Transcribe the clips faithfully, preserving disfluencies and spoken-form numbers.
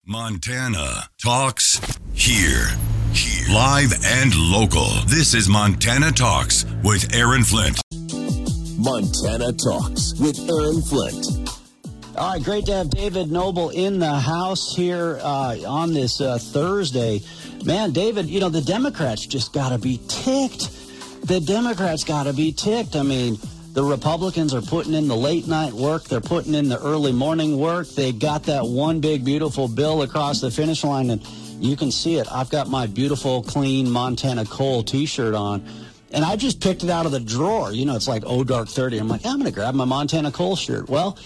Montana Talks here. Here. Live and local. This is Montana Talks with Aaron Flint. Montana Talks with Aaron Flint. All right, great to have David Noble in the house here uh, on this uh, Thursday. Man, David, you know, the Democrats just got to be ticked. The Democrats got to be ticked. I mean, the Republicans are putting in the late night work. They're putting in the early morning work. They got that one big, beautiful bill across the finish line, and you can see it. I've got my beautiful, clean Montana Coal T-shirt on, and I just picked it out of the drawer. You know, it's like oh dark thirty. I'm like, I'm going to grab my Montana Coal shirt. Well,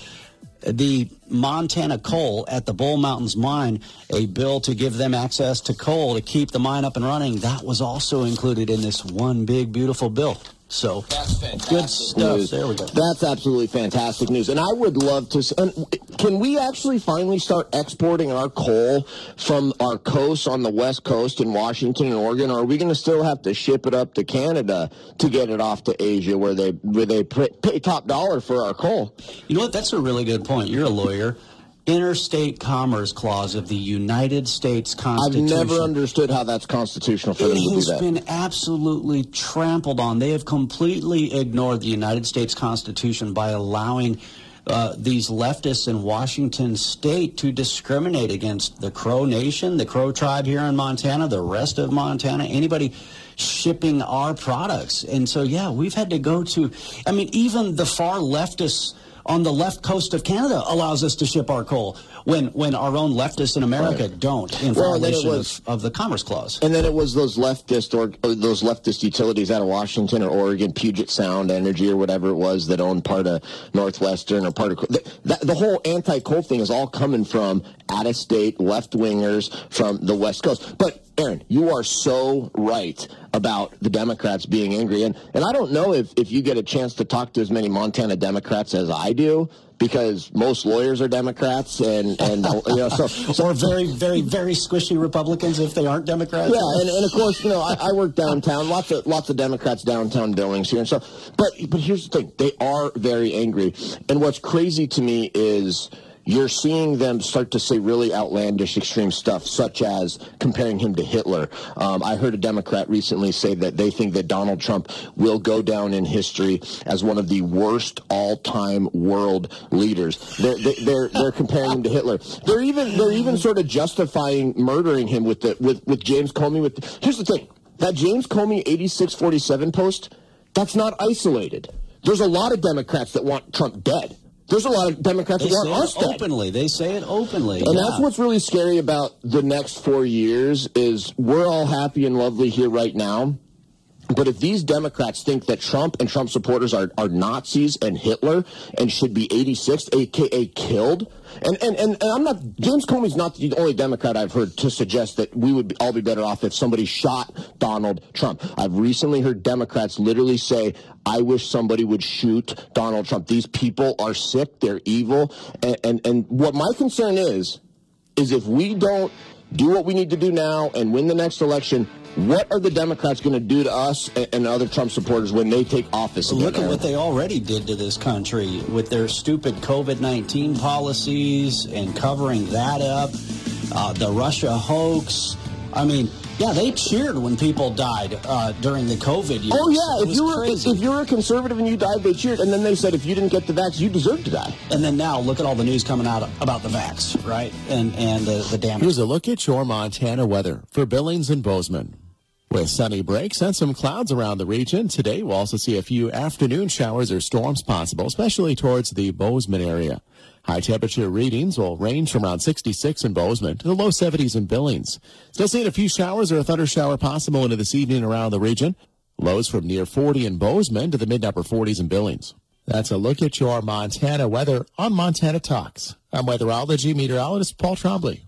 the Montana Coal at the Bull Mountains mine, a bill to give them access to coal to keep the mine up and running, that was also included in this one big, beautiful bill. So, that's fantastic good stuff. News. There we go. That's absolutely fantastic news. And I would love to. And can we actually finally start exporting our coal from our coast on the West Coast in Washington and Oregon? Or are we going to still have to ship it up to Canada to get it off to Asia, where they where they pay top dollar for our coal? You know what? That's a really good point. You're a lawyer. Interstate Commerce Clause of the United States Constitution. I've never understood how that's constitutional for them to do that. It has been absolutely trampled on. They have completely ignored the United States Constitution by allowing uh, these leftists in Washington State to discriminate against the Crow Nation, the Crow tribe here in Montana, the rest of Montana, anybody shipping our products. And so, yeah, we've had to go to, I mean, even the far leftists on the left coast of Canada allows us to ship our coal when when our own leftists in America right. don't, in well, violation was, of, of the Commerce Clause. And then it was those leftist or, or those leftist utilities out of Washington or Oregon, Puget Sound Energy or whatever it was, that owned part of Northwestern or part of the, the, the whole anti-coal thing is all coming from out-of-state left-wingers from the West Coast. But Aaron, you are so right about the Democrats being angry. And, and I don't know if, if you get a chance to talk to as many Montana Democrats as I do, because most lawyers are Democrats, and, and you know, so, so or very, very, very squishy Republicans if they aren't Democrats. Yeah, and, and of course, you know, I, I work downtown. Lots of lots of Democrats downtown Billings here, and so. But but here's the thing: they are very angry, and what's crazy to me is you're seeing them start to say really outlandish, extreme stuff, such as comparing him to Hitler. Um, I heard a Democrat recently say that they think that Donald Trump will go down in history as one of the worst all-time world leaders. They're they're they're comparing him to Hitler. They're even they're even sort of justifying murdering him with the with with James Comey. With the, here's the thing: that James Comey eighty-six forty-seven post, that's not isolated. There's a lot of Democrats that want Trump dead. There's a lot of Democrats they that want us dead. Openly. They say it openly. And yeah. that's what's really scary about the next four years is we're all happy and lovely here right now. But if these Democrats think that Trump and Trump supporters are, are Nazis and Hitler and should be eighty-six, a k a killed, and, and, and, and I'm not, James Comey's not the only Democrat I've heard to suggest that we would all be better off if somebody shot Donald Trump. I've recently heard Democrats literally say, I wish somebody would shoot Donald Trump. These people are sick, they're evil, and, and, and what my concern is, is if we don't do what we need to do now and win the next election, what are the Democrats going to do to us and other Trump supporters when they take office again? Look at what they already did to this country with their stupid COVID nineteen policies and covering that up, uh, the Russia hoax. I mean, yeah, they cheered when people died uh, during the COVID years. Oh, yeah. If you, were, crazy. if you were a conservative and you died, they cheered. And then they said if you didn't get the vax, you deserve to die. And then now look at all the news coming out about the vax, right? And, and the, the damage. Here's a look at your Montana weather for Billings and Bozeman. With sunny breaks and some clouds around the region, today we'll also see a few afternoon showers or storms possible, especially towards the Bozeman area. High temperature readings will range from around sixty-six in Bozeman to the low seventies in Billings. Still seeing a few showers or a thunder shower possible into this evening around the region. Lows from near forty in Bozeman to the mid-upper forties in Billings. That's a look at your Montana weather on Montana Talks. I'm weatherology meteorologist Paul Trombley.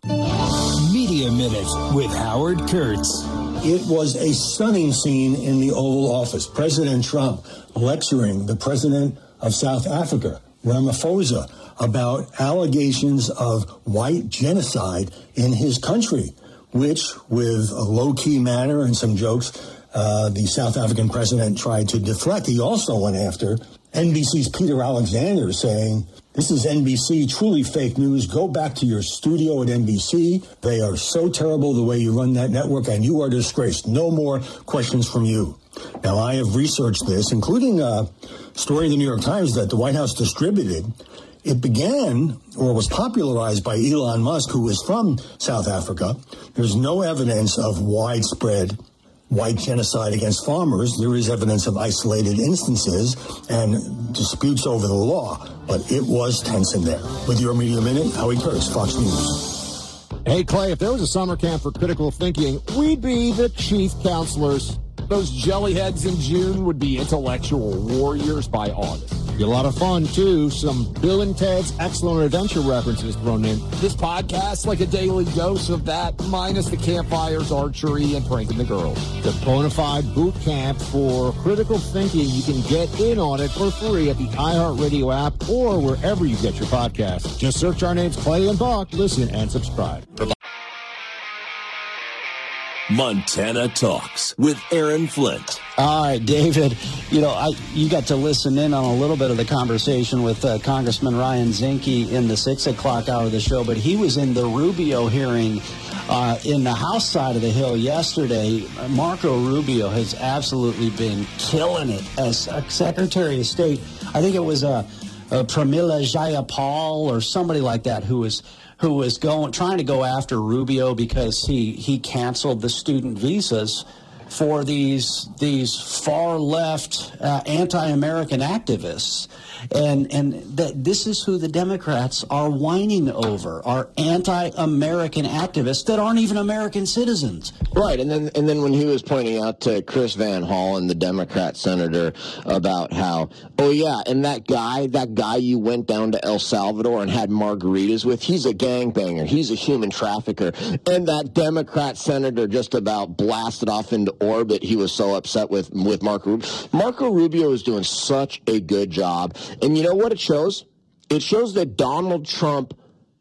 Media Minute with Howard Kurtz. It was a stunning scene in the Oval Office. President Trump lecturing the president of South Africa, Ramaphosa, about allegations of white genocide in his country, which, with a low-key manner and some jokes, uh, the South African president tried to deflect. He also went after N B C's Peter Alexander, saying This is N B C, truly fake news. Go back to your studio at N B C. They are so terrible the way you run that network, and you are disgraced. No more questions from you. Now, I have researched this, including a story in the New York Times that the White House distributed. It began, or was popularized by Elon Musk, who is from South Africa. There's no evidence of widespread white genocide against farmers. There is evidence of isolated instances and disputes over the law, but it was tense in there. With your Media Minute, Howie Kurtz, Fox News. Hey, Clay, if there was a summer camp for critical thinking, we'd be the chief counselors. Those jellyheads in June would be intellectual warriors by August. Be a lot of fun, too. Some Bill and Ted's Excellent Adventure references thrown in. This podcast's like a daily dose of that, minus the campfires, archery, and pranking the girls. The Bonafide Boot Camp for critical thinking. You can get in on it for free at the iHeartRadio app or wherever you get your podcasts. Just search our names, Clay and Buck. Listen and subscribe. Montana Talks with Aaron Flint. All right, David, you know, I you got to listen in on a little bit of the conversation with uh, Congressman Ryan Zinke in the six o'clock hour of the show, but he was in the Rubio hearing uh, in the House side of the Hill yesterday. Marco Rubio has absolutely been killing it as uh, Secretary of State. I think it was uh, uh, Pramila Jayapal or somebody like that who was who was going trying to go after Rubio because he, he canceled the student visas for these these far left uh, anti-American activists, and and that this is who the Democrats are whining over, are anti-American activists that aren't even American citizens. Right, and then and then when he was pointing out to Chris Van Hollen, the Democrat senator, about how, oh yeah, and that guy, that guy you went down to El Salvador and had margaritas with, he's a gangbanger, he's a human trafficker, and that Democrat senator just about blasted off into orbit. He was so upset with with Marco Rubio. Marco Rubio is doing such a good job, and you know what it shows? It shows that Donald Trump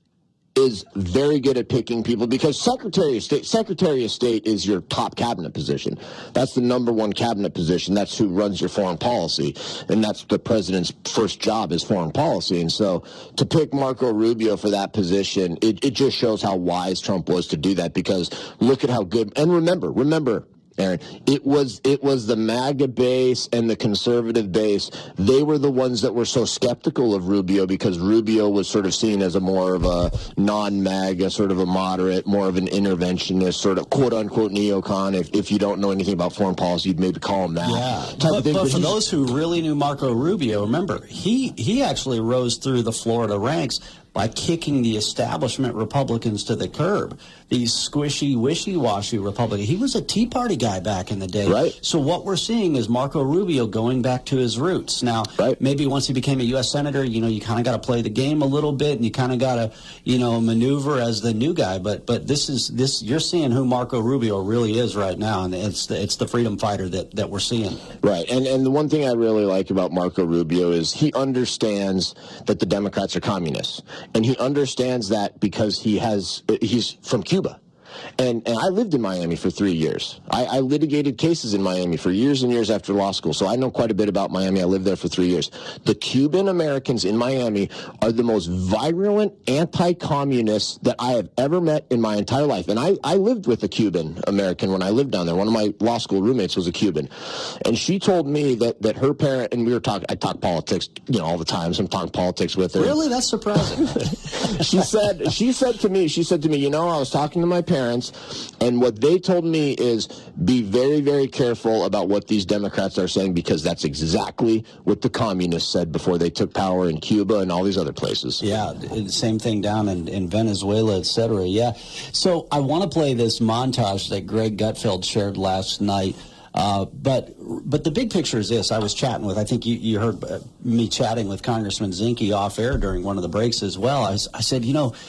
is very good at picking people, because Secretary of State, Secretary of State is your top cabinet position. That's the number one cabinet position. That's who runs your foreign policy, and that's the president's first job is foreign policy. And so to pick Marco Rubio for that position, it, it just shows how wise Trump was to do that, because look at how good, and remember, remember, Aaron, it was it was the MAGA base and the conservative base. They were the ones that were so skeptical of Rubio, because Rubio was sort of seen as a more of a non-MAGA, sort of a moderate, more of an interventionist, sort of quote-unquote neocon. If, if you don't know anything about foreign policy, you'd maybe call him that. Yeah, but, but, but for those who really knew Marco Rubio, remember, he, he actually rose through the Florida ranks by kicking the establishment Republicans to the curb. These squishy, wishy-washy Republicans. He was a Tea Party guy back in the day. Right. So what we're seeing is Marco Rubio going back to his roots. Now, right. maybe once he became a U S senator, you know, you kind of got to play the game a little bit, and you kind of got to, you know, maneuver as the new guy. But but this is this you're seeing who Marco Rubio really is right now, and it's the, it's the freedom fighter that, that we're seeing. Right. And and the one thing I really like about Marco Rubio is he understands that the Democrats are communists. And he understands that because he has he's from Cuba. And, and I lived in Miami for three years. I, I litigated cases in Miami for years and years after law school, so I know quite a bit about Miami. I lived there for three years. The Cuban Americans in Miami are the most virulent anti-communists that I have ever met in my entire life. And I, I lived with a Cuban American when I lived down there. One of my law school roommates was a Cuban. And she told me that, that her parent, and we were talking, I talk politics, you know, all the time, so I'm talking politics with her. Really? That's surprising. she said, she said to me, she said to me, you know, I was talking to my parents, and what they told me is be very, very careful about what these Democrats are saying, because that's exactly what the communists said before they took power in Cuba and all these other places. Yeah, same thing down in, in Venezuela, et cetera. Yeah. So I want to play this montage that Greg Gutfeld shared last night. Uh, but but the big picture is this. I was chatting with, I think you, you heard uh, me chatting with Congressman Zinke off air during one of the breaks as well. I, I said, you know,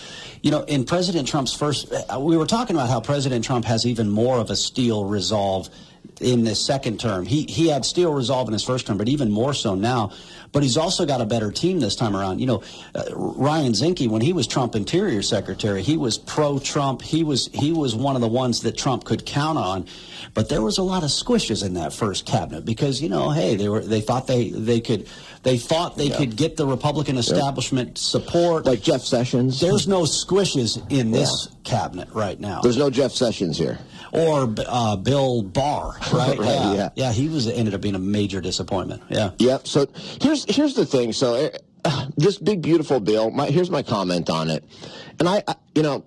You know, in President Trump's first, we were talking about how President Trump has even more of a steel resolve in this second term. He he had steel resolve in his first term, but even more so now. But he's also got a better team this time around. You know, uh, Ryan Zinke, when he was Trump Interior Secretary, he was pro-Trump. He was he was one of the ones that Trump could count on. But there was a lot of squishes in that first cabinet because, you know, hey, they were they thought they they could they thought they yeah. could get the Republican establishment yeah. support. Like Jeff Sessions. There's no squishes in this yeah. cabinet right now. There's no Jeff Sessions here. Or uh, Bill Barr, right? right yeah. yeah, yeah. He was ended up being a major disappointment. Yeah. Yep. So here's here's the thing. So uh, this big beautiful bill. My, here's my comment on it, and I, I you know.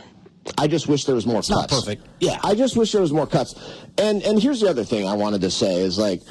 I just wish there was more it's cuts. Not perfect. Yeah. I just wish there was more cuts. And and here's the other thing I wanted to say is like,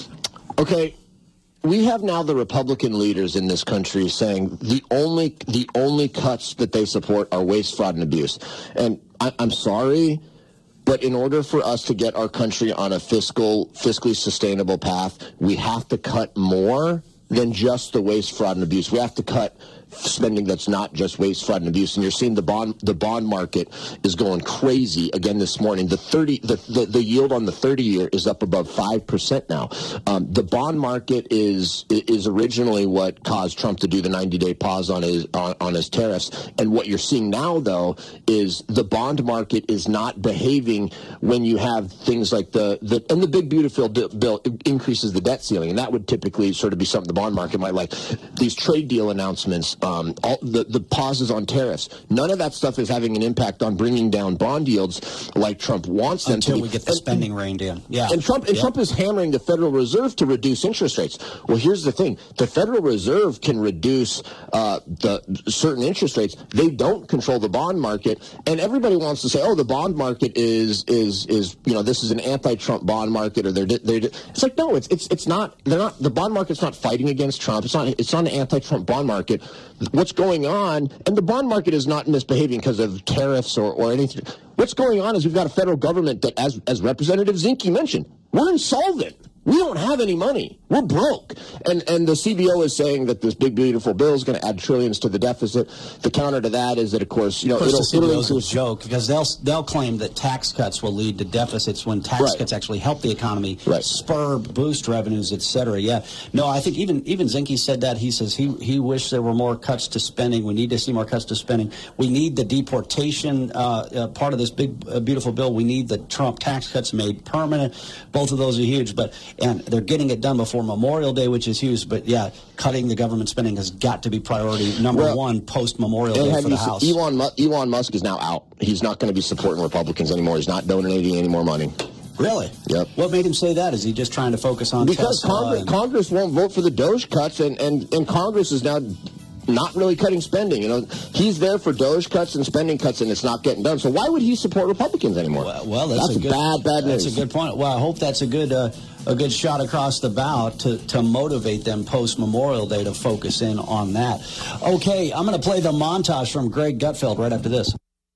okay, we have now the Republican leaders in this country saying the only the only cuts that they support are waste, fraud, and abuse. And I, I'm sorry, but in order for us to get our country on a fiscal, fiscally sustainable path, we have to cut more than just the waste, fraud, and abuse. We have to cut spending that's not just waste, fraud, and abuse. And you're seeing the bond the bond market is going crazy again this morning. The thirty the, the, the yield on the thirty year is up above five percent now. Um, the bond market is is originally what caused Trump to do the ninety day pause on his on, on his tariffs. And what you're seeing now, though, is the bond market is not behaving when you have things like the, the and the big beautiful bill increases the debt ceiling, and that would typically sort of be something the bond market might like. These trade deal announcements. Um, all the, the pauses on tariffs. None of that stuff is having an impact on bringing down bond yields like Trump wants them Until to. Until we get the and, spending reined in. Yeah. And Trump and yeah. Trump is hammering the Federal Reserve to reduce interest rates. Well, here's the thing. The Federal Reserve can reduce uh, the certain interest rates. They don't control the bond market. And everybody wants to say, oh, the bond market is, is, is you know, this is an anti-Trump bond market. Or they're, they're, it's like, no, it's, it's, it's not. They're not. The bond market's not fighting against Trump. It's not, it's not an anti-Trump bond market. What's going on, and the bond market is not misbehaving because of tariffs or, or anything. What's going on is we've got a federal government that, as, as Representative Zinke mentioned, we're insolvent. We don't have any money. We're broke. And and the C B O is saying that this big, beautiful bill is going to add trillions to the deficit. The counter to that is that, of course, you know, of course it'll, the C B O is it'll a joke because they'll they'll claim that tax cuts will lead to deficits when tax right. cuts actually help the economy, right. spur, boost revenues, et cetera. Yeah. No, I think even even Zinke said that. He says he he wished there were more cuts to spending. We need to see more cuts to spending. We need the deportation uh, uh, part of this big, uh, beautiful bill. We need the Trump tax cuts made permanent. Both of those are huge, but and they're getting it done before Memorial Day, which is huge. But yeah, cutting the government spending has got to be priority number well, one post Memorial Day for the House. Elon, Elon Musk is now out. He's not going to be supporting Republicans anymore. He's not donating any more money. Really? Yep. What made him say that? Is he just trying to focus on because Tesla Congress, and... Congress won't vote for the Doge cuts, and, and, and Congress is now not really cutting spending. You know, he's there for Doge cuts and spending cuts, and it's not getting done. So why would he support Republicans anymore? Well, well that's, that's a good, bad, bad news. That's a good point. Well, I hope that's a good uh, a good shot across the bow to, to motivate them post Memorial Day to focus in on that. Okay, I'm going to play the montage from Greg Gutfeld right after this.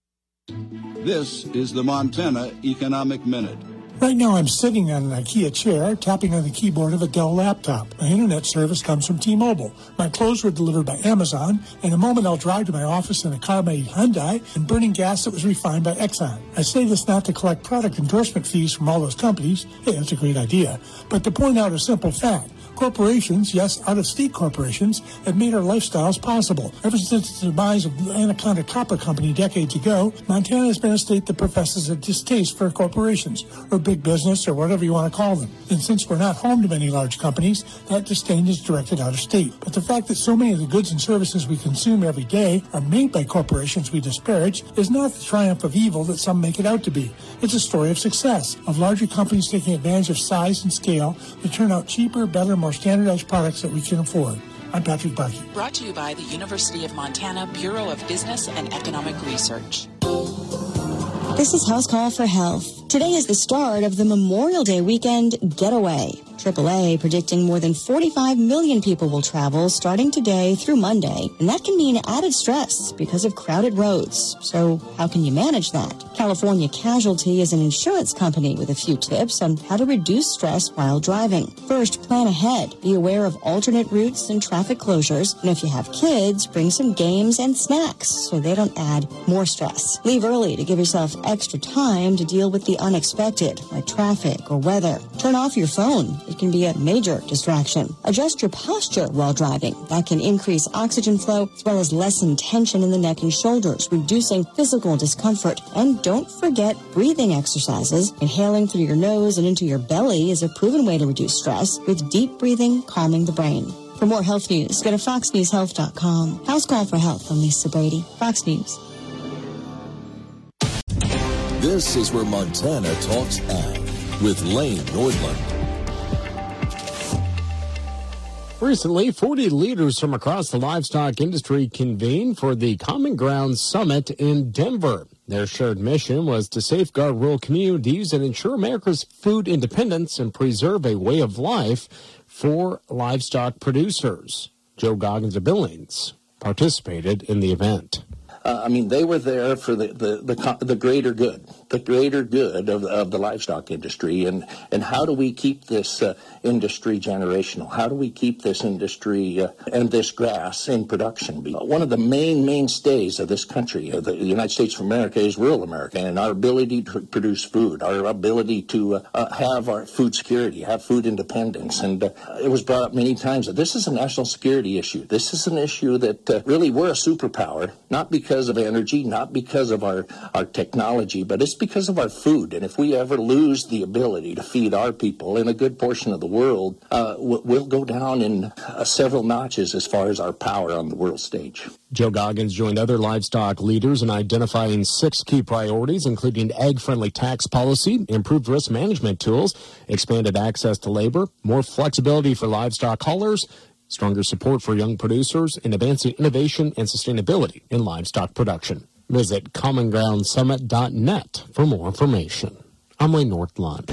This is the Montana Economic Minute. Right now I'm sitting on an IKEA chair, tapping on the keyboard of a Dell laptop. My internet service comes from T-Mobile. My clothes were delivered by Amazon. In a moment I'll drive to my office in a car made Hyundai and burning gas that was refined by Exxon. I say this not to collect product endorsement fees from all those companies. Hey, that's a great idea. But to point out a simple fact. Corporations, yes, out-of-state corporations, have made our lifestyles possible. Ever since the demise of Anaconda Copper Company decades ago, Montana has been a state that professes a distaste for corporations, or big business, or whatever you want to call them. And since we're not home to many large companies, that disdain is directed out of state. But the fact that so many of the goods and services we consume every day are made by corporations we disparage is not the triumph of evil that some make it out to be. It's a story of success, of larger companies taking advantage of size and scale to turn out cheaper, better, more standardized products that we can afford. I'm Patrick Bucky. Brought to you by the University of Montana Bureau of Business and Economic Research. This is House Call for Health. Today is the start of the Memorial Day weekend getaway. triple A predicting more than forty-five million people will travel starting today through Monday, and that can mean added stress because of crowded roads. So how can you manage that? California Casualty is an insurance company with a few tips on how to reduce stress while driving. First, plan ahead. Be aware of alternate routes and traffic closures, and if you have kids, bring some games and snacks so they don't add more stress. Leave early to give yourself extra time to deal with the unexpected, like traffic or weather. Turn off your phone. It can be a major distraction. Adjust your posture while driving. That can increase oxygen flow as well as lessen tension in the neck and shoulders, reducing physical discomfort. And don't forget breathing exercises. Inhaling through your nose and into your belly is a proven way to reduce stress, with deep breathing calming the brain. For more health news, go to fox news health dot com. House Call for Health. I'm Lisa Brady, Fox News. This is where Montana Talks Ag with Lane Nordlund. Recently, forty leaders from across the livestock industry convened for the Common Ground Summit in Denver. Their shared mission was to safeguard rural communities and ensure America's food independence and preserve a way of life for livestock producers. Joe Goggins of Billings participated in the event. Uh, I mean, they were there for the, the, the, the greater good, the greater good of, of the livestock industry. And, and how do we keep this uh, industry generational? How do we keep this industry uh, and this grass in production? One of the main mainstays of this country, of the United States of America, is rural America, and our ability to produce food, our ability to uh, uh, have our food security, have food independence. And uh, it was brought up many times that this is a national security issue. This is an issue that uh, really we're a superpower, not because of energy, not because of our, our technology, but it's because of our food. And if we ever lose the ability to feed our people in a good portion of the world, uh, we'll go down in uh, several notches as far as our power on the world stage. Joe Goggins joined other livestock leaders in identifying six key priorities, including ag-friendly tax policy, improved risk management tools, expanded access to labor, more flexibility for livestock haulers, stronger support for young producers, and advancing innovation and sustainability in livestock production. Visit common ground summit dot net for more information. I'm Lane Nordlund.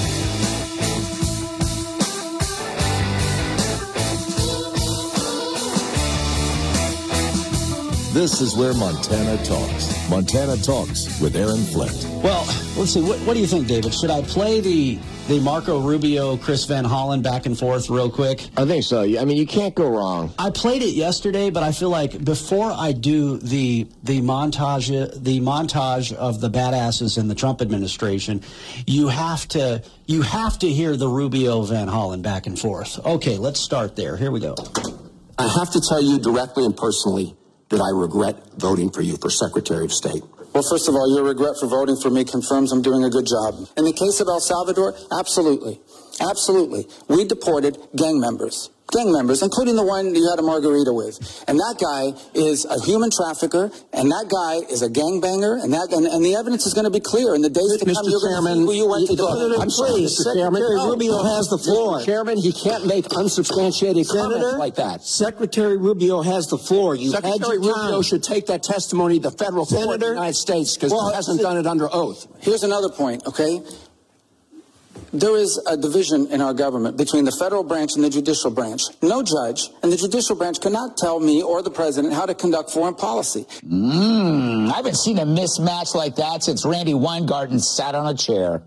This is where Montana Talks. Montana Talks with Aaron Flint. Well, let's see. What, what do you think, David? Should I play the the Marco Rubio, Chris Van Hollen back and forth real quick? I think so. I mean, you can't go wrong. I played it yesterday, but I feel like before I do the the montage the montage of the badasses in the Trump administration, you have to you have to hear the Rubio Van Hollen back and forth. Okay, let's start there. Here we go. I have to tell you directly and personally that I regret voting for you for Secretary of State. Well, first of all, your regret for voting for me confirms I'm doing a good job. In the case of El Salvador, absolutely. Absolutely. We deported gang members. Gang members, including the one you had a margarita with. And that guy is a human trafficker, and that guy is a gangbanger, and that and, and the evidence is going to be clear in the days to come. You're going to see who you went to go. I'm sorry, Mister Chairman. Rubio has the floor. Mister Chairman, you can't make unsubstantiated Senator, comments like that. Secretary Rubio has the floor. You Secretary Rubio should take that testimony to the federal court of the United States because well, he hasn't done it under oath. Here's another point, okay? There is a division in our government between the federal branch and the judicial branch. No judge and the judicial branch cannot tell me or the president how to conduct foreign policy. Mmm, I haven't seen a mismatch like that since Randy Weingarten sat on a chair.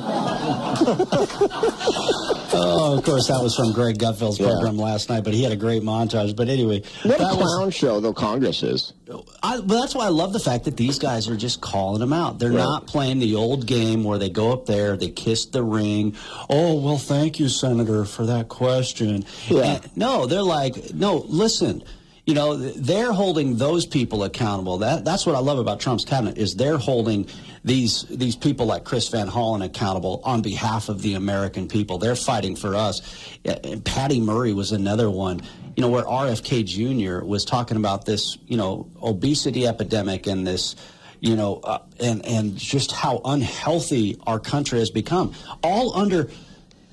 Oh, of course, that was from Greg Gutfeld's yeah. program last night, but he had a great montage. But anyway. What a clown was, show, though, Congress is. I, but that's why I love the fact that these guys are just calling them out. They're right. not playing the old game where they go up there, they kiss the ring. Oh, well, thank you, Senator, for that question. Yeah. And, no, they're like, no, listen. You know, they're holding those people accountable. That that's what I love about Trump's cabinet is they're holding these these people like Chris Van Hollen accountable on behalf of the American people. They're fighting for us. And Patty Murray was another one. You know, where R F K Junior was talking about this, you know, obesity epidemic and this, you know, uh, and and just how unhealthy our country has become. All under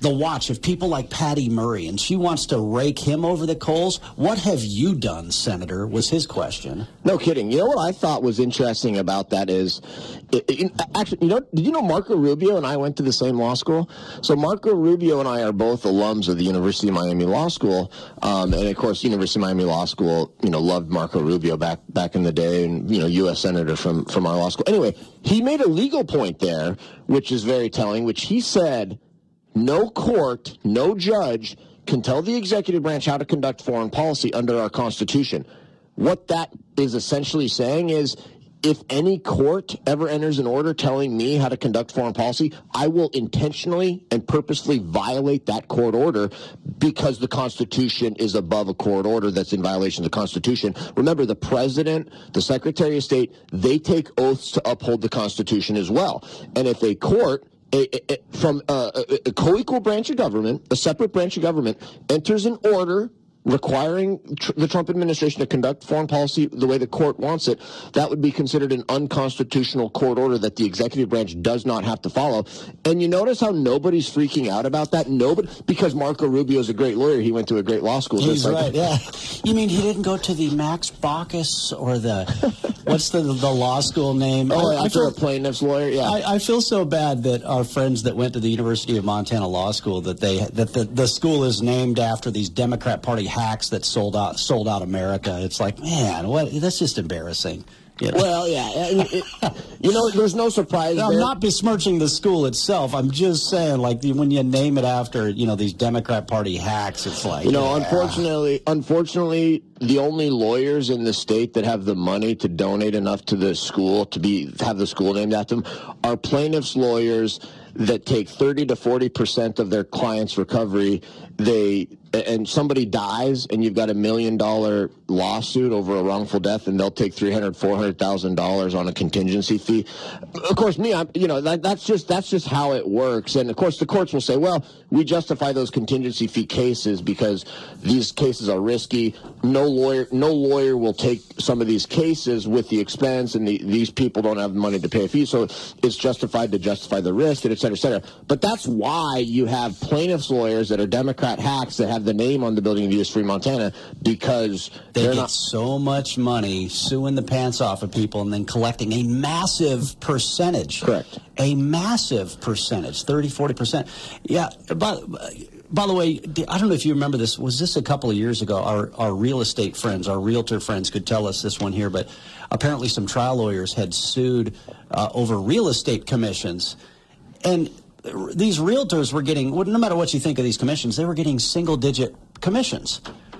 the watch of people like Patty Murray, and she wants to rake him over the coals. What have you done, Senator, was his question. No kidding. You know what I thought was interesting about that is, it, it, actually, you know, did you know Marco Rubio and I went to the same law school? So Marco Rubio and I are both alums of the University of Miami Law School, um, and of course, University of Miami Law School, you know, loved Marco Rubio back back in the day, and you know, U S Senator from from our law school. Anyway, he made a legal point there, which is very telling, which he said, no court, no judge can tell the executive branch how to conduct foreign policy under our Constitution. What that is essentially saying is, if any court ever enters an order telling me how to conduct foreign policy, I will intentionally and purposefully violate that court order because the Constitution is above a court order that's in violation of the Constitution. Remember, the President, the Secretary of State, they take oaths to uphold the Constitution as well. And if a court A, a, a, from a, a, a co-equal branch of government, a separate branch of government, enters an order requiring tr- the Trump administration to conduct foreign policy the way the court wants it, that would be considered an unconstitutional court order that the executive branch does not have to follow. And you notice how nobody's freaking out about that? Nobody, because Marco Rubio is a great lawyer. He went to a great law school. He's like, right, yeah. You mean he didn't go to the Max Baucus or the, what's the the law school name? Oh, I, after I feel, a plaintiff's lawyer, yeah. I, I feel so bad that our friends that went to the University of Montana Law School, that they that the, the school is named after these Democrat Party hacks that sold out sold out America. It's like, man, what? That's just embarrassing. You know? Well, yeah. It, it, you know, there's no surprise I'm there. not besmirching the school itself. I'm just saying, like, when you name it after, you know, these Democrat Party hacks, it's like, you know, yeah. unfortunately, unfortunately, the only lawyers in the state that have the money to donate enough to the school to be have the school named after them are plaintiffs' lawyers that take thirty to forty percent of their clients' recovery. They and somebody dies, and you've got a million dollar lawsuit over a wrongful death, and they'll take three hundred, four hundred thousand dollars on a contingency fee. Of course, me, I'm, you know, that, that's just that's just how it works. And of course, the courts will say, well, we justify those contingency fee cases because these cases are risky. No lawyer, no lawyer will take some of these cases with the expense, and the, these people don't have money to pay a fee, so it's justified to justify the risk, and et cetera, et cetera. But that's why you have plaintiffs' lawyers that are Democrat hacks that have the name on the building of U S Free Montana, because they they're get not so much money suing the pants off of people and then collecting a massive percentage. Correct. A massive percentage, thirty, forty percent. Yeah, but... By the way, I don't know if you remember this. Was this a couple of years ago? Our our real estate friends, our realtor friends could tell us this one here, but apparently some trial lawyers had sued uh, over real estate commissions. And these realtors were getting, no matter what you think of these commissions, they were getting single-digit commissions.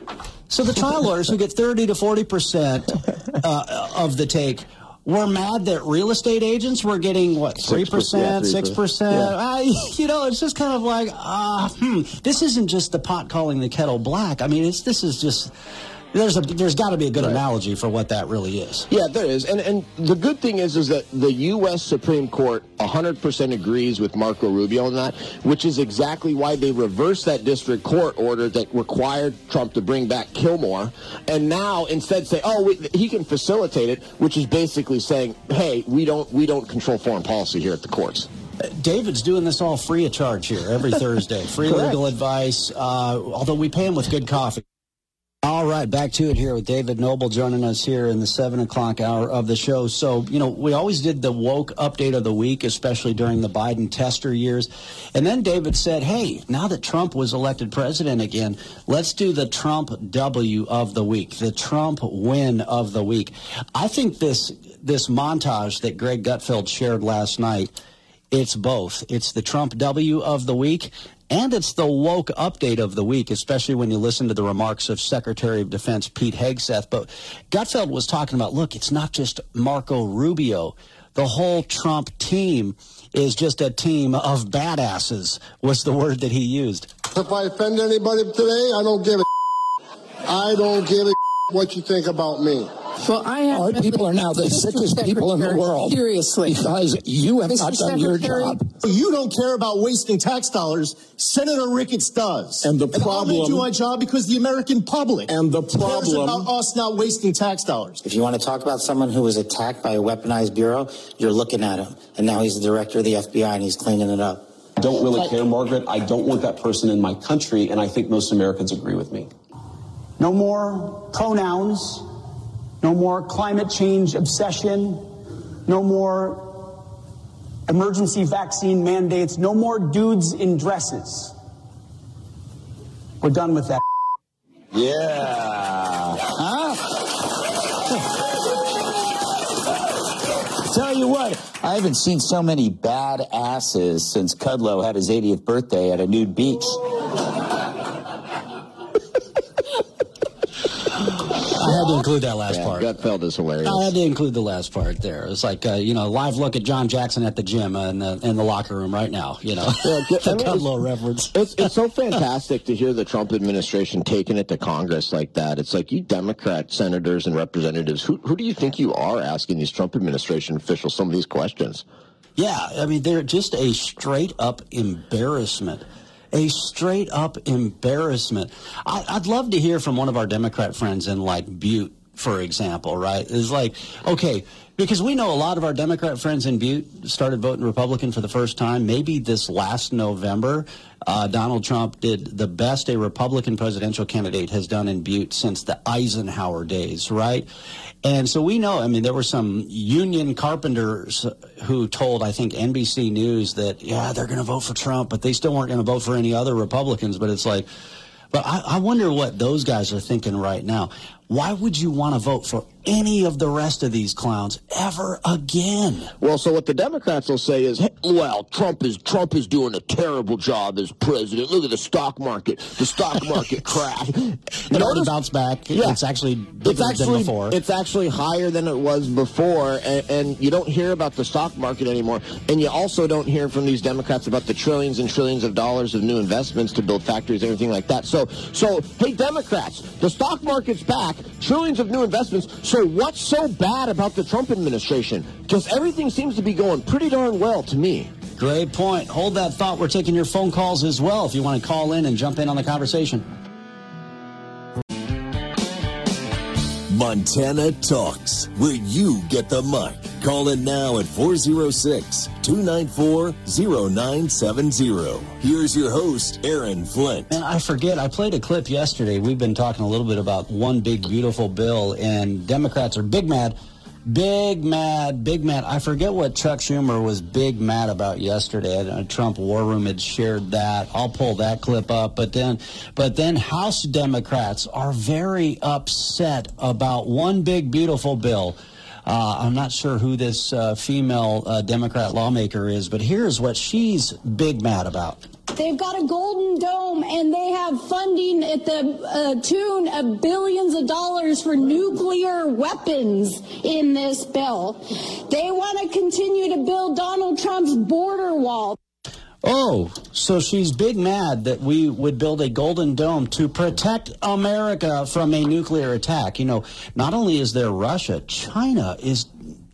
So the trial lawyers who get thirty to forty percent uh, of the take were mad that real estate agents were getting, what, three percent, six percent? Yeah. Uh, you know, it's just kind of like, uh, hmm, this isn't just the pot calling the kettle black. I mean, it's this is just... There's a there's got to be a good right. analogy for what that really is. Yeah, there is, and and the good thing is is that the U S Supreme Court one hundred percent agrees with Marco Rubio on that, which is exactly why they reversed that district court order that required Trump to bring back Kilmore, and now instead say, oh, we, he can facilitate it, which is basically saying, hey, we don't we don't control foreign policy here at the courts. David's doing this all free of charge here every Thursday. Free legal advice, uh, although we pay him with good coffee. All right, back to it here with David Noble joining us here in the seven o'clock hour of the show. So, you know, we always did the woke update of the week, especially during the Biden tester years. And then David said, hey, now that Trump was elected president again, let's do the Trump W of the week, the Trump win of the week. I think this this montage that Greg Gutfeld shared last night, it's both. It's the Trump W of the week, and it's the woke update of the week, especially when you listen to the remarks of Secretary of Defense Pete Hegseth. But Gutfeld was talking about, look, it's not just Marco Rubio. The whole Trump team is just a team of badasses, was the word that he used. If I offend anybody today, I don't give a I don't give a what you think about me. Well, I have Our people are now the sickest people in the world. Seriously. Because you have Mister not done your Secretary, job. You don't care about wasting tax dollars. Senator Ricketts does. And the and problem... I'll do my job because the American public and the cares problem, about us not wasting tax dollars. If you want to talk about someone who was attacked by a weaponized bureau, you're looking at him. And now he's the director of the F B I, and he's cleaning it up. don't really care, Margaret. I don't want that person in my country, and I think most Americans agree with me. No more pronouns, no more climate change obsession, no more emergency vaccine mandates, no more dudes in dresses. We're done with that. Yeah. Huh? Tell you what, I haven't seen so many bad asses since Kudlow had his eightieth birthday at a nude beach. I had to include that last yeah, part. Gutfeld is hilarious. I had to include the last part there. It's like, uh, you know, live look at John Jackson at the gym uh, in, the, in the locker room right now, you know. Yeah, the I mean, Kudlow reference. It's, it's so fantastic to hear the Trump administration taking it to Congress like that. It's like, you Democrat senators and representatives, who, who do you think you are asking these Trump administration officials some of these questions? Yeah, I mean, they're just a straight-up embarrassment. A straight-up embarrassment. I, I'd love to hear from one of our Democrat friends in, like, Butte, for example, right? It's like, okay, because we know a lot of our Democrat friends in Butte started voting Republican for the first time. Maybe this last November, uh, Donald Trump did the best a Republican presidential candidate has done in Butte since the Eisenhower days, right? And so we know, I mean, there were some union carpenters who told, I think, N B C News that, yeah, they're going to vote for Trump, but they still weren't going to vote for any other Republicans. But it's like, but I, I wonder what those guys are thinking right now. Why would you want to vote for any of the rest of these clowns ever again? Well, so what the Democrats will say is, hey, well, Trump is Trump is doing a terrible job as president. Look at the stock market. The stock market crashed. It already bounced back. Yeah. It's actually bigger it's actually, than before. It's actually higher than it was before, and, and you don't hear about the stock market anymore. And you also don't hear from these Democrats about the trillions and trillions of dollars of new investments to build factories and everything like that. So, so hey, Democrats, the stock market's back. Trillions of new investments. So what's so bad about the Trump administration? Because everything seems to be going pretty darn well to me. Great point. Hold that thought. We're taking your phone calls as well if you want to call in and jump in on the conversation. Montana Talks, where you get the mic. Call in now at four oh six, two nine four, oh nine seven oh. Here's your host, Aaron Flint. And I forget, I played a clip yesterday. We've been talking a little bit about one big, beautiful bill, and Democrats are big mad. Big mad, big mad. I forget what Chuck Schumer was big mad about yesterday. A Trump War Room had shared that. I'll pull that clip up. But then, but then House Democrats are very upset about one big, beautiful bill. Uh, I'm not sure who this uh, female uh, Democrat lawmaker is, but here's what she's big mad about. They've got a golden dome, and they have funding at the uh, tune of billions of dollars for nuclear weapons in this bill. They want to continue to build Donald Trump's border wall. Oh, so she's big mad that we would build a golden dome to protect America from a nuclear attack. You know, not only is there Russia, China is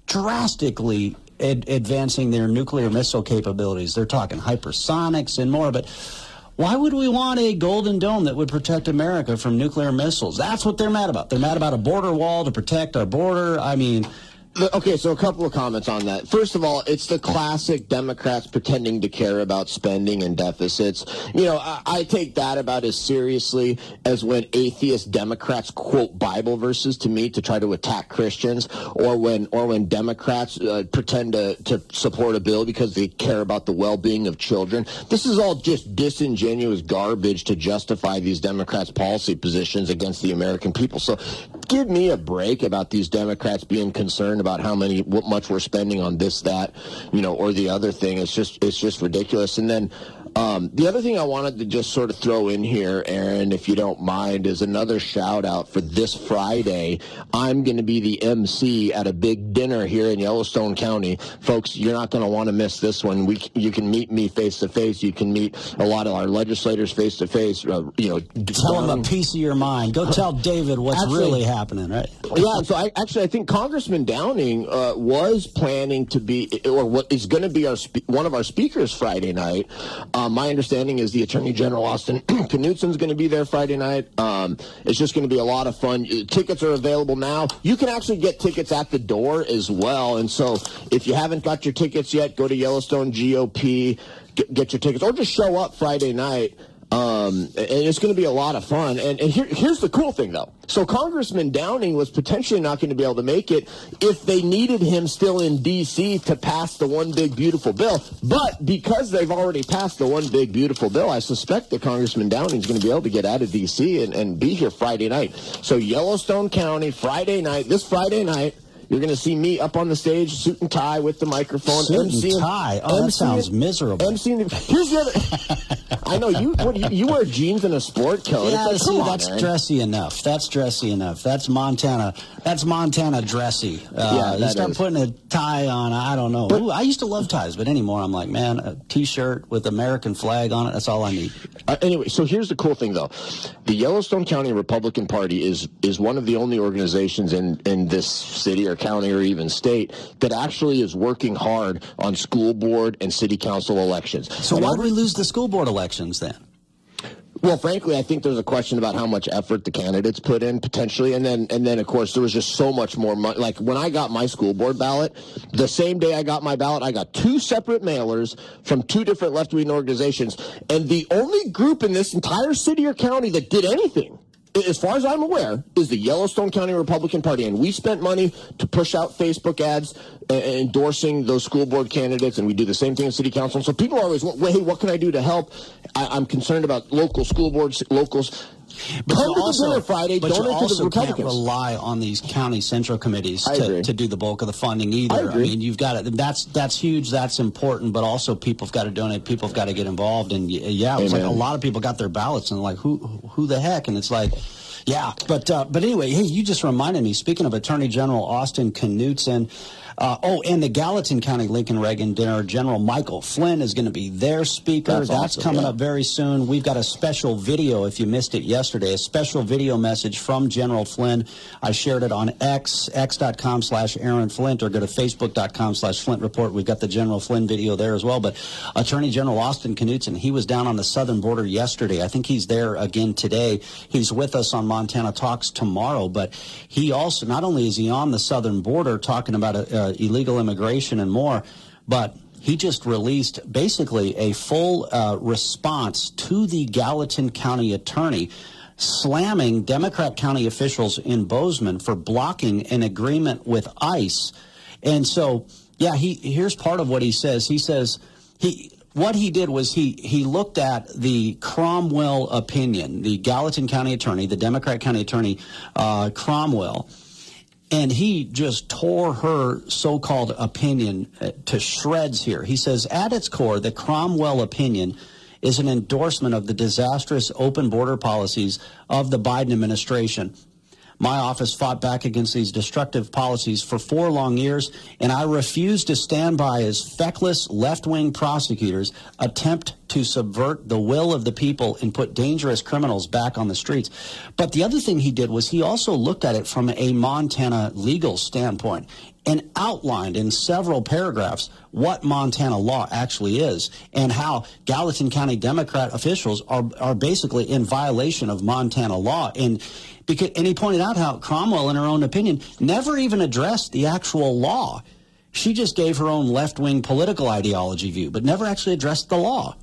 drastically ad- advancing their nuclear missile capabilities. They're talking hypersonics and more, but why would we want a golden dome that would protect America from nuclear missiles? That's what they're mad about. They're mad about a border wall to protect our border. I mean... Okay, so a couple of comments on that. First of all, it's the classic Democrats pretending to care about spending and deficits. You know, I, I take that about as seriously as when atheist Democrats quote Bible verses to me to try to attack Christians, or when or when Democrats uh, pretend to, to support a bill because they care about the well-being of children. This is all just disingenuous garbage to justify these Democrats' policy positions against the American people. So give me a break about these Democrats being concerned about about how many, what much we're spending on this, that, you know, or the other thing. It's just, it's just ridiculous. And then um, the other thing I wanted to just sort of throw in here, Aaron, if you don't mind, is another shout out for this Friday. I'm going to be the M C at a big dinner here in Yellowstone County. Folks, you're not going to want to miss this one. We, you can meet me face to face. You can meet a lot of our legislators face to face. You know, tell them a piece of your mind. Go tell David what's actually, really happening, right? Yeah. So I actually I think Congressman Downing uh, was planning to be, or what is going to be our spe- one of our speakers Friday night. Um, Uh, my understanding is the Attorney General, Austin Knudsen's going to be there Friday night. Um, it's just going to be a lot of fun. Tickets are available now. You can actually get tickets at the door as well. And so if you haven't got your tickets yet, go to Yellowstone G O P, get, get your tickets, or just show up Friday night. Um, and it's going to be a lot of fun. And, and here, here's the cool thing, though. So Congressman Downing was potentially not going to be able to make it if they needed him still in D C to pass the one big beautiful bill. But because they've already passed the one big beautiful bill, I suspect that Congressman Downing is going to be able to get out of D C and, and be here Friday night. So Yellowstone County, Friday night, this Friday night, you're going to see me up on the stage, suit and tie with the microphone. Suit MCing, and tie? Oh, that MCing, sounds miserable. MCing, here's the other. I know, you what, you, you wear jeans and a sport coat. Yeah, it's like, see, on, that's man. dressy enough. That's dressy enough. That's Montana. That's Montana dressy. Uh, Yeah, you start is. putting a tie on, I don't know. Ooh, I used to love ties, but anymore I'm like, man, a T-shirt with American flag on it, that's all I need. Uh, anyway, so here's the cool thing, though. The Yellowstone County Republican Party is is one of the only organizations in, in this city or county or even state that actually is working hard on school board and city council elections. So and why I- did we lose the school board elections then? Well, frankly, I think there's a question about how much effort the candidates put in potentially, and then and then of course there was just so much more money. Like when I got my school board ballot, the same day I got my ballot, I got two separate mailers from two different left-wing organizations, and the only group in this entire city or county that did anything, as far as I'm aware, is the Yellowstone County Republican Party. And we spent money to push out Facebook ads uh, endorsing those school board candidates, and we do the same thing in city council. So people are always, well, hey, what can I do to help? I, I'm concerned about local school boards, locals. But Come you to also, the dinner Friday, but you donate to the also can't Republicans. rely on these county central committees I to, agree. to do the bulk of the funding either. I agree. mean, you've got to, that's that's huge, that's important, but also people have got to donate, people have got to get involved. And y- yeah, it's like a Amen. lot of people got their ballots and like, who who the heck? And it's like, yeah, but uh, but anyway, hey, you just reminded me, speaking of Attorney General Austin Knudsen, uh, oh, and the Gallatin County Lincoln Reagan dinner, General Michael Flynn is going to be their speaker. That's That's, awesome, coming yeah. up very soon. We've got a special video, if you missed it yesterday, a special video message from General Flynn. I shared it on X, x.com slash Aaron Flint, or go to facebook.com slash Flint Report. We've got the General Flynn video there as well. But Attorney General Austin Knudsen, he was down on the southern border yesterday. I think he's there again today. He's with us on Montana Talks tomorrow. But he also, not only is he on the southern border talking about uh, illegal immigration and more, but he just released basically a full uh, response to the Gallatin County attorney, slamming Democrat county officials in Bozeman for blocking an agreement with ICE. And so, yeah, he here's part of what he says. He says he what he did was he he looked at the Cromwell opinion, the Gallatin County attorney, the Democrat county attorney, uh, Cromwell, and he just tore her so-called opinion to shreds here. He says, at its core, the Cromwell opinion is an endorsement of the disastrous open border policies of the Biden administration. My office fought back against these destructive policies for four long years, and I refuse to stand by as feckless left-wing prosecutors attempt to subvert the will of the people and put dangerous criminals back on the streets. But the other thing he did was he also looked at it from a Montana legal standpoint and outlined in several paragraphs what Montana law actually is and how Gallatin County Democrat officials are are basically in violation of Montana law. And because, and he pointed out how Cromwell, in her own opinion, never even addressed the actual law. She just gave her own left-wing political ideology view, but never actually addressed the law.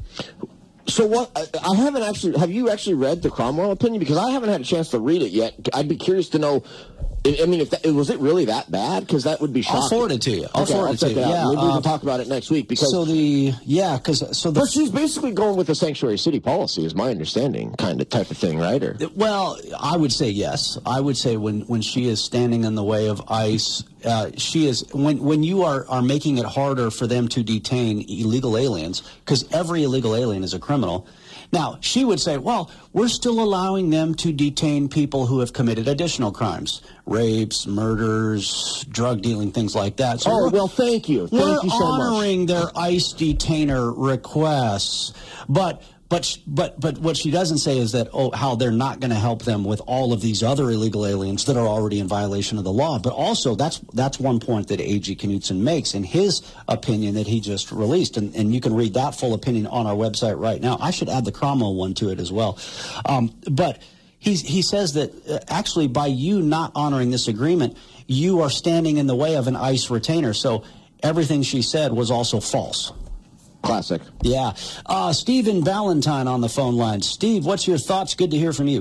So what? I, I haven't actually. Have you actually read the Cromwell opinion? Because I haven't had a chance to read it yet. I'd be curious to know. I I mean, if that, was it really that bad? Because that would be shocking. I'll forward it to you. I'll okay, forward I'll it to check you. it out. Yeah, Maybe we uh, can talk about it next week. Because so the yeah, because so the but she's basically going with the sanctuary city policy, is my understanding, kind of type of thing, right? Or well, I would say yes. I would say when when she is standing in the way of ICE, uh, she is when when you are are making it harder for them to detain illegal aliens, because every illegal alien is a criminal. Now, she would say, well, we're still allowing them to detain people who have committed additional crimes, rapes, murders, drug dealing, things like that. So oh, well, thank you. Thank we're you so honoring much. their ICE detainer requests. But But sh- but but what she doesn't say is that, oh, how they're not going to help them with all of these other illegal aliens that are already in violation of the law. But also, that's that's one point that A G Knutson makes in his opinion that he just released. And, and you can read that full opinion on our website right now. I should add the Cromwell one to it as well. Um, but he's, he says that uh, actually by you not honoring this agreement, you are standing in the way of an ICE retainer. So everything she said was also false. Classic. Yeah. Uh, Stephen Valentine on the phone line. Steve, what's your thoughts? Good to hear from you.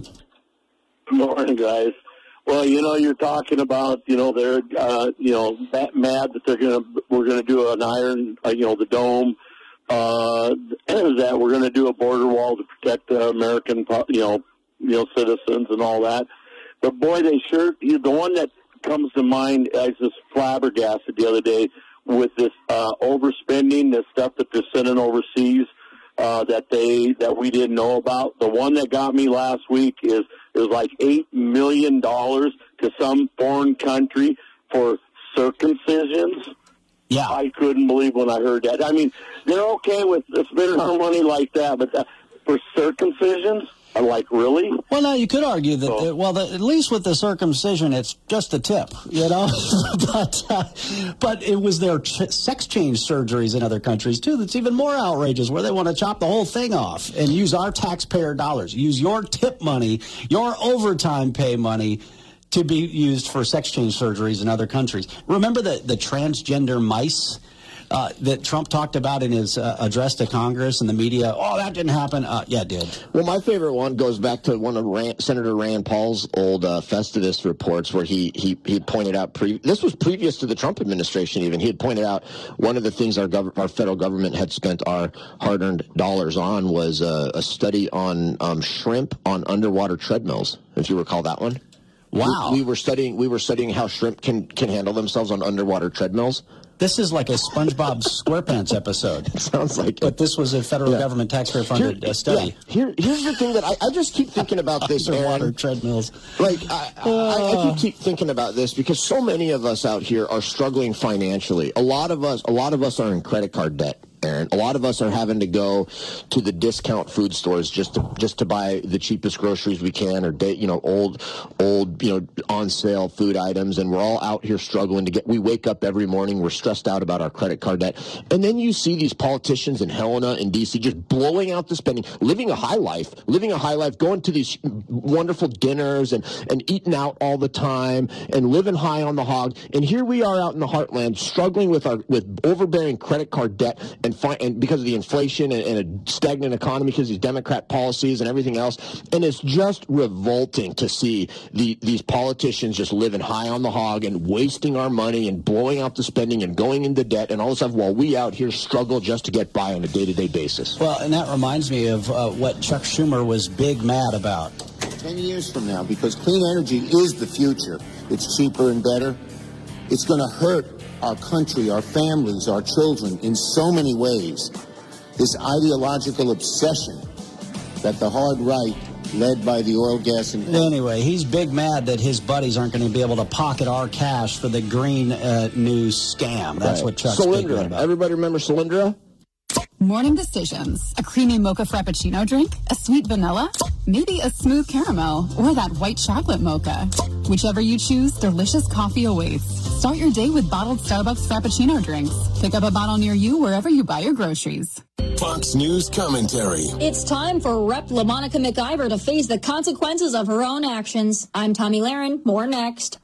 Good morning, guys. Well, you know, you're talking about, you know, they're, uh, you know, mad that they're going to, we're going to do an iron, uh, you know, the dome, uh, that we're going to do a border wall to protect the American, you know, you know, citizens and all that. But boy, they sure, the one that comes to mind, I was just flabbergasted the other day with this uh, overspending, this stuff that they're sending overseas uh, that they that we didn't know about. The one that got me last week is it was like eight million dollars to some foreign country for circumcisions. Yeah, I couldn't believe when I heard that. I mean, they're okay with spending our money like that, but that, for circumcisions. I'm like, really? Well, no, you could argue that, so, the, well, the, at least with the circumcision, it's just a tip, you know? but uh, but it was their ch- sex change surgeries in other countries, too, that's even more outrageous, where they want to chop the whole thing off and use our taxpayer dollars, use your tip money, your overtime pay money to be used for sex change surgeries in other countries. Remember the, the transgender mice? Uh, that Trump talked about in his uh, address to Congress and the media. Oh, that didn't happen. Uh, yeah, it did. Well, my favorite one goes back to one of Rand, Senator Rand Paul's old uh, Festivus reports where he he, he pointed out, pre- this was previous to the Trump administration even, he had pointed out one of the things our, gov- our federal government had spent our hard-earned dollars on was uh, a study on um, shrimp on underwater treadmills, if you recall that one. Wow. We, we were studying we were studying how shrimp can, can handle themselves on underwater treadmills. This is like a SpongeBob SquarePants episid. It sounds like But it. this was a federal yeah. government taxpayer-funded uh, study. Yeah. Here, here's the thing that I, I just keep thinking about this, Underwater Aaron. treadmills. Like, I, I, I keep, keep thinking about this because so many of us out here are struggling financially. A lot of us, a lot of us are in credit card debt. Aaron. A lot of us are having to go to the discount food stores just to just to buy the cheapest groceries we can, or day, you know, old, old, you know, on sale food items, and we're all out here struggling to get. We wake up every morning, we're stressed out about our credit card debt, and then you see these politicians in Helena and D C just blowing out the spending, living a high life, living a high life, going to these wonderful dinners and and eating out all the time and living high on the hog. And here we are out in the heartland struggling with our with overbearing credit card debt and. And because of the inflation and, and a stagnant economy, because of these Democrat policies and everything else, and it's just revolting to see the, these politicians just living high on the hog and wasting our money and blowing out the spending and going into debt and all this stuff while we out here struggle just to get by on a day-to-day basis. Well, and that reminds me of uh, what Chuck Schumer was big mad about. Ten years from now, because clean energy is the future. It's cheaper and better. It's going to hurt our country, our families, our children in so many ways. This ideological obsession that the hard right, led by the oil, gas, and... Anyway, he's big mad that his buddies aren't going to be able to pocket our cash for the green uh, news scam. That's right. What Chuck's big mad about. Everybody remember Solyndra? Morning decisions. A creamy mocha frappuccino drink? A sweet vanilla? Maybe a smooth caramel? Or that white chocolate mocha? Whichever you choose, delicious coffee awaits. Start your day with bottled Starbucks Frappuccino drinks. Pick up a bottle near you wherever you buy your groceries. Fox News commentary. It's time for Rep LaMonica McIver to face the consequences of her own actions. I'm Tommy Lahren. More next.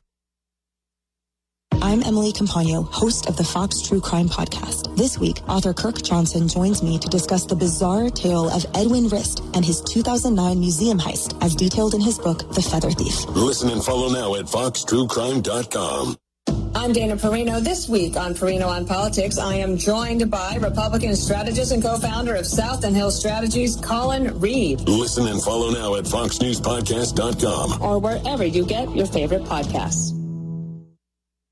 I'm Emily Campagno, host of the Fox True Crime Podcast. This week, author Kirk Johnson joins me to discuss the bizarre tale of Edwin Rist and his two thousand nine museum heist, as detailed in his book, The Feather Thief. Listen and follow now at fox true crime dot com. I'm Dana Perino. This week on Perino on Politics, I am joined by Republican strategist and co-founder of South and Hill Strategies, Colin Reed. Listen and follow now at fox news podcast dot com. Or wherever you get your favorite podcasts. Rep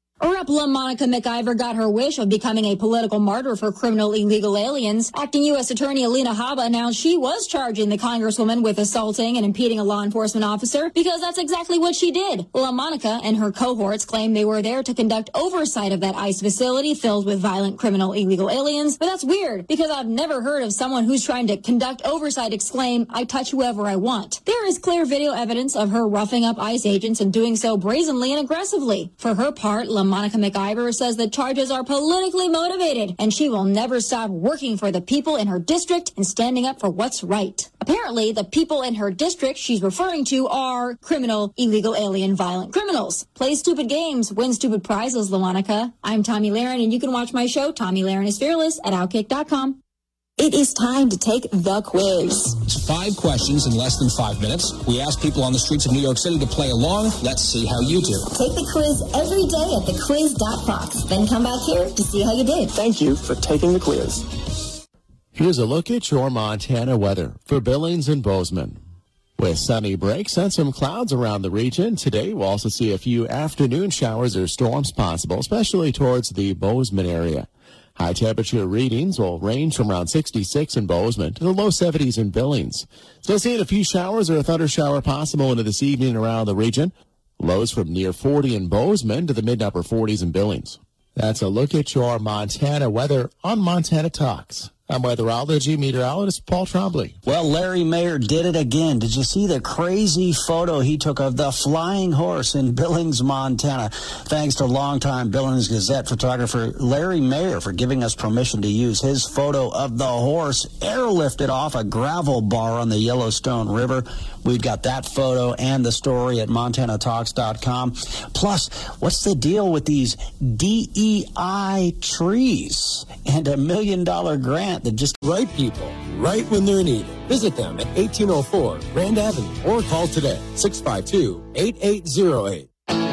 Rep. LaMonica McIver got her wish of becoming a political martyr for criminal illegal aliens. Acting U S Attorney Alina Habba announced she was charging the Congresswoman with assaulting and impeding a law enforcement officer because that's exactly what she did. LaMonica and her cohorts claim they were there to conduct oversight of that ICE facility filled with violent criminal illegal aliens. But that's weird because I've never heard of someone who's trying to conduct oversight exclaim, "I touch whoever I want." There is clear video evidence of her roughing up ICE agents and doing so brazenly and aggressively. For her part, LaMonica McIver says the charges are politically motivated and she will never stop working for the people in her district and standing up for what's right. Apparently, the people in her district she's referring to are criminal, illegal alien, violent criminals. Play stupid games, win stupid prizes, LaMonica. I'm Tommy Lahren, and you can watch my show, Tommy Lahren is Fearless, at Outkick dot com. It is time to take the quiz. It's five questions in less than five minutes. We ask people on the streets of New York City to play along. Let's see how you do. Take the quiz every day at the quiz dot fox. Then come back here to see how you did. Thank you for taking the quiz. Here's a look at your Montana weather for Billings and Bozeman. With sunny breaks and some clouds around the region, today we'll also see a few afternoon showers or storms possible, especially towards the Bozeman area. High temperature readings will range from around sixty-six in Bozeman to the low seventies in Billings. Still seeing a few showers or a thunder shower possible into this evening around the region. Lows from near forty in Bozeman to the mid-upper forties in Billings. That's a look at your Montana weather on Montana Talks. I'm weatherology meteorologist Paul Trombley. Well, Larry Mayer did it again. Did you see the crazy photo he took of the flying horse in Billings, Montana? Thanks to longtime Billings Gazette photographer Larry Mayer for giving us permission to use his photo of the horse airlifted off a gravel bar on the Yellowstone River. We've got that photo and the story at montana talks dot com. Plus, what's the deal with these D E I trees and a million dollar grant that just... Right people, right when they're needed. Visit them at eighteen oh four Grand Avenue or call today, six five two, eight eight zero eight.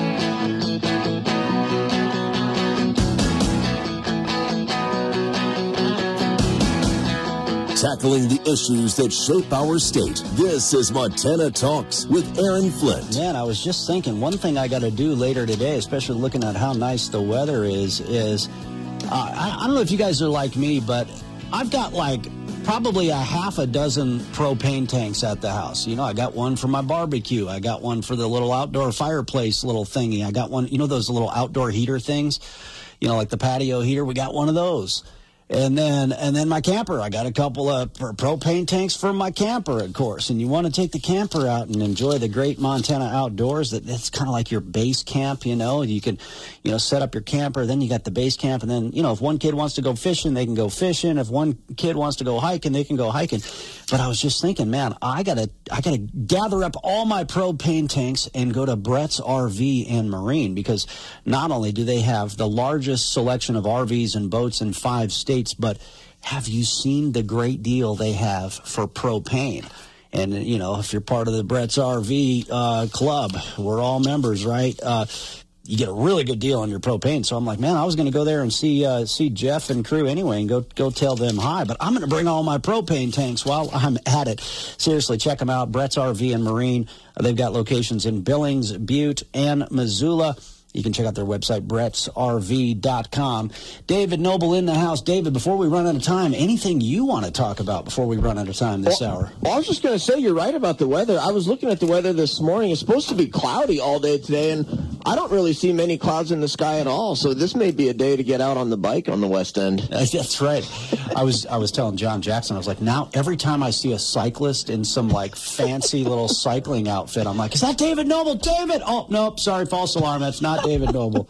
Tackling the issues that shape our state. This is Montana Talks with Aaron Flint. Man, I was just thinking, one thing I got to do later today, especially looking at how nice the weather is, is uh, I, I don't know if you guys are like me, but I've got like probably a half a dozen propane tanks at the house. You know, I got one for my barbecue. I got one for the little outdoor fireplace little thingy. I got one, you know, those little outdoor heater things, you know, like the patio heater. We got one of those. And then and then my camper, I got a couple of propane tanks for my camper, of course. And you want to take the camper out and enjoy the great Montana outdoors. That That's kind of like your base camp, you know. You can, you know, set up your camper. Then you got the base camp. And then, you know, if one kid wants to go fishing, they can go fishing. If one kid wants to go hiking, they can go hiking. But I was just thinking, man, I gotta I gotta gather up all my propane tanks and go to Brett's R V and Marine, because not only do they have the largest selection of R Vs and boats in five states, but have you seen the great deal they have for propane? And, you know, if you're part of the Brett's R V uh, club, we're all members, right? Uh, you get a really good deal on your propane. So I'm like, man, I was going to go there and see uh, see Jeff and crew anyway and go go tell them hi. But I'm going to bring all my propane tanks while I'm at it. Seriously, check them out. Brett's R V and Marine. Uh, they've got locations in Billings, Butte, and Missoula. You can check out their website, bretts r v dot com. David Noble in the house. David, before we run out of time, anything you want to talk about before we run out of time this well, hour? Well, I was just going to say, you're right about the weather. I was looking at the weather this morning. It's supposed to be cloudy all day today, and I don't really see many clouds in the sky at all. So this may be a day to get out on the bike on the West End. That's right. I was I was telling John Jackson, I was like, now every time I see a cyclist in some like fancy little cycling outfit, I'm like, is that David Noble? David! Oh, nope, sorry, false alarm. That's not David Noble.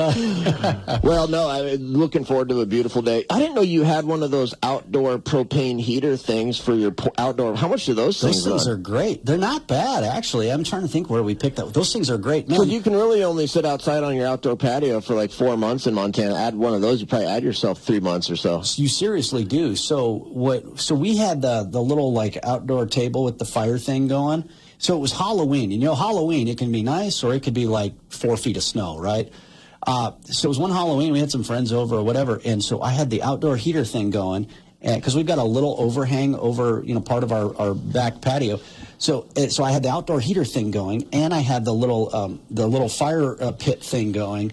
Well, no, I'm looking forward to a beautiful day. I didn't know you had one of those outdoor propane heater things for your outdoor. How much do those things Those things run? are great. They're not bad, actually. I'm trying to think where we picked that. Those things are great. Man, So you can really only sit outside on your outdoor patio for like four months in Montana. Add one of those, you probably add yourself three months or so. You seriously do. So what? So we had the the little like outdoor table with the fire thing going. So it was Halloween. You know, Halloween, it can be nice or it could be like four feet of snow, right? Uh, so it was one Halloween. We had some friends over or whatever, and so I had the outdoor heater thing going, because we've got a little overhang over, you know, part of our, our back patio. So so I had the outdoor heater thing going, and I had the little um, the little fire uh, pit thing going.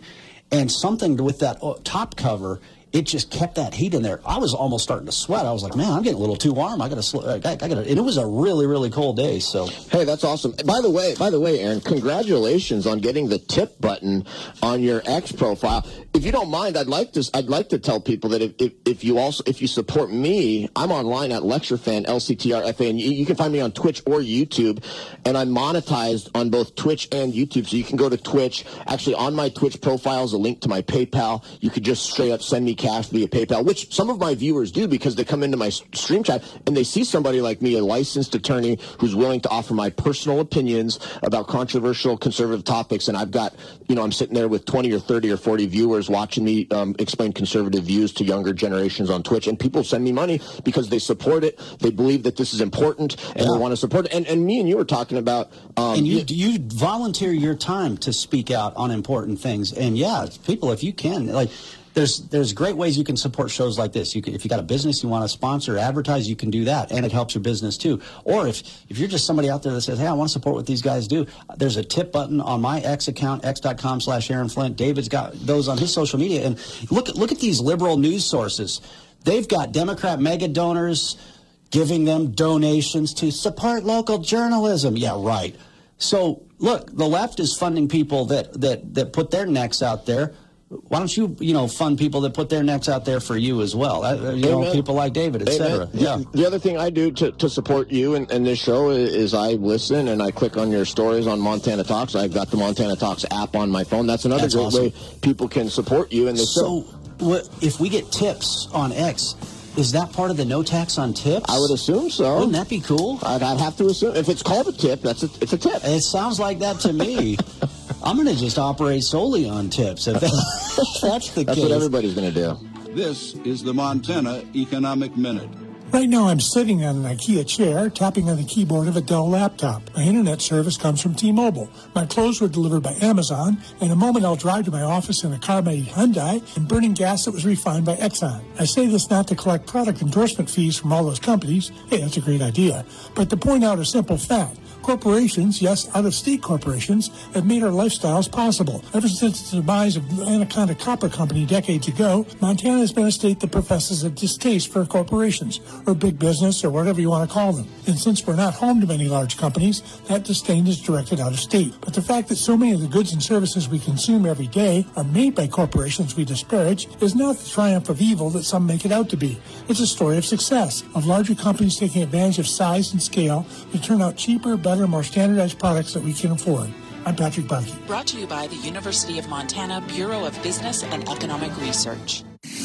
and something with that top cover, it just kept that heat in there. I was almost starting to sweat. I was like, man, I'm getting a little too warm. I got to, I got to, and it was a really, really cold day. So, hey, that's awesome. By the way, by the way, Aaron, congratulations on getting the tip button on your X profile. If you don't mind, I'd like to, I'd like to tell people that if, if, if you also, if you support me, I'm online at LectureFan, L C T R F A, and you, you can find me on Twitch or YouTube, and I'm monetized on both Twitch and YouTube. So you can go to Twitch. Actually, on my Twitch profile is a link to my PayPal. You could just straight up send me cash via PayPal, which some of my viewers do because they come into my stream chat and they see somebody like me, a licensed attorney who's willing to offer my personal opinions about controversial conservative topics. And I've got, you know, I'm sitting there with twenty or thirty or forty viewers watching me um, explain conservative views to younger generations on Twitch. And people send me money because they support it. They believe that this is important and yeah. they want to support it. And, and me and you were talking about. Um, and you, you volunteer your time to speak out on important things. And yeah, people, if you can, like, There's there's great ways you can support shows like this. You can, if you got a business you want to sponsor, advertise, you can do that, and it helps your business too. Or if if you're just somebody out there that says, hey, I want to support what these guys do, there's a tip button on my X account, x.com slash Aaron Flint. David's got those on his social media. And look, look at these liberal news sources. They've got Democrat mega donors giving them donations to support local journalism. Yeah, right. So, look, the left is funding people that, that, that put their necks out there. Why don't you, you know, fund people that put their necks out there for you as well? Uh, you Amen. know, people like David, et cetera. Yeah. The other thing I do to, to support you and, and this show is, is I listen and I click on your stories on Montana Talks. I've got the Montana Talks app on my phone. That's another That's great awesome. way people can support you. And they so, what, if we get tips on X, is that part of the no tax on tips? I would assume so. Wouldn't that be cool? I'd, I'd have to assume. If it's called a tip, that's a, it's a tip. It sounds like that to me. I'm going to just operate solely on tips. If that, that's the that's case. what everybody's going to do. This is the Montana Economic Minute. Right now I'm sitting on an IKEA chair, tapping on the keyboard of a Dell laptop. My internet service comes from T-Mobile. My clothes were delivered by Amazon. In a moment I'll drive to my office in a car by Hyundai and burning gas that was refined by Exxon. I say this not to collect product endorsement fees from all those companies. Hey, that's a great idea. But to point out a simple fact. Corporations, yes, out-of-state corporations, have made our lifestyles possible. Ever since the demise of Anaconda Copper Company decades ago, Montana has been a state that professes a distaste for corporations, or big business, or whatever you want to call them. And since we're not home to many large companies, that disdain is directed out of state. But the fact that so many of the goods and services we consume every day are made by corporations we disparage is not the triumph of evil that some make it out to be. It's a story of success, of larger companies taking advantage of size and scale to turn out cheaper, better, more standardized products that we can afford. I'm Patrick Bunke. Brought to you by the University of Montana Bureau of Business and Economic Research.